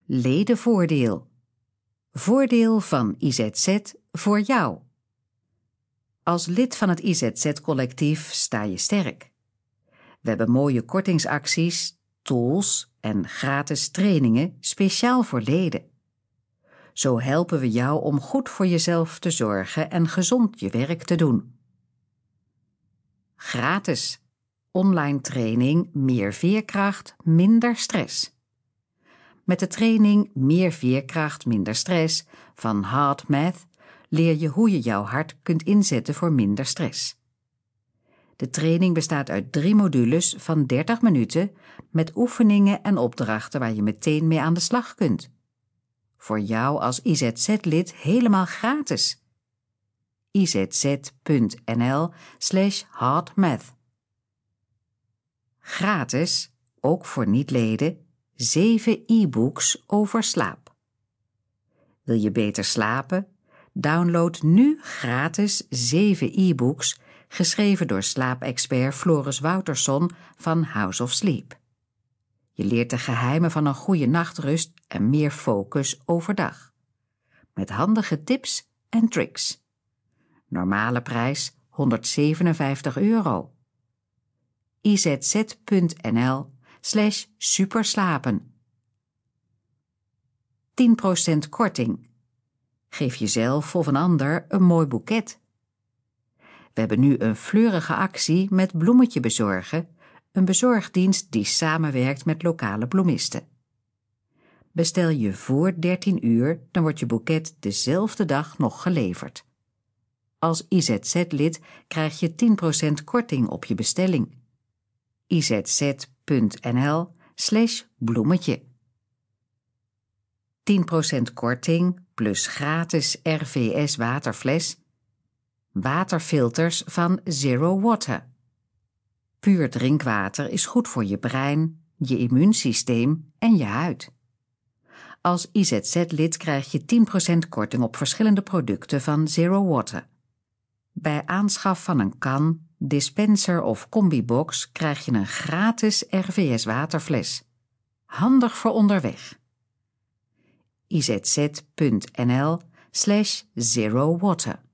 Ledenvoordeel. Voordeel van IZZ voor jou. Als lid van het IZZ-collectief sta je sterk. We hebben mooie kortingsacties, tools en gratis trainingen speciaal voor leden. Zo helpen we jou om goed voor jezelf te zorgen en gezond je werk te doen. Gratis. Online training Meer veerkracht, minder stress. Met de training Meer veerkracht, minder stress van HeartMath leer je hoe je jouw hart kunt inzetten voor minder stress. De training bestaat uit 3 modules van 30 minuten met oefeningen en opdrachten waar je meteen mee aan de slag kunt. Voor jou als IZZ-lid helemaal gratis. izz.nl/heartmath. Gratis, ook voor niet-leden, 7 e-books over slaap. Wil je beter slapen? Download nu gratis 7 e-books geschreven door slaapexpert Floris Woutersson van House of Sleep. Je leert de geheimen van een goede nachtrust en meer focus overdag. Met handige tips en tricks. Normale prijs €157. izz.nl/superslapen. 10% korting. Geef jezelf of een ander een mooi boeket. We hebben nu een fleurige actie met bloemetje bezorgen, een bezorgdienst die samenwerkt met lokale bloemisten. Bestel je voor 13 uur, dan wordt je boeket dezelfde dag nog geleverd. Als IZZ-lid krijg je 10% korting op je bestelling. izz.nl/bloemetje. 10% korting plus gratis RVS waterfles. Waterfilters van Zero Water. Puur drinkwater is goed voor je brein, je immuunsysteem en je huid. Als IZZ-lid krijg je 10% korting op verschillende producten van Zero Water. Bij aanschaf van een kan, dispenser of combibox krijg je een gratis RVS waterfles. Handig voor onderweg. izz.nl/Zero Water.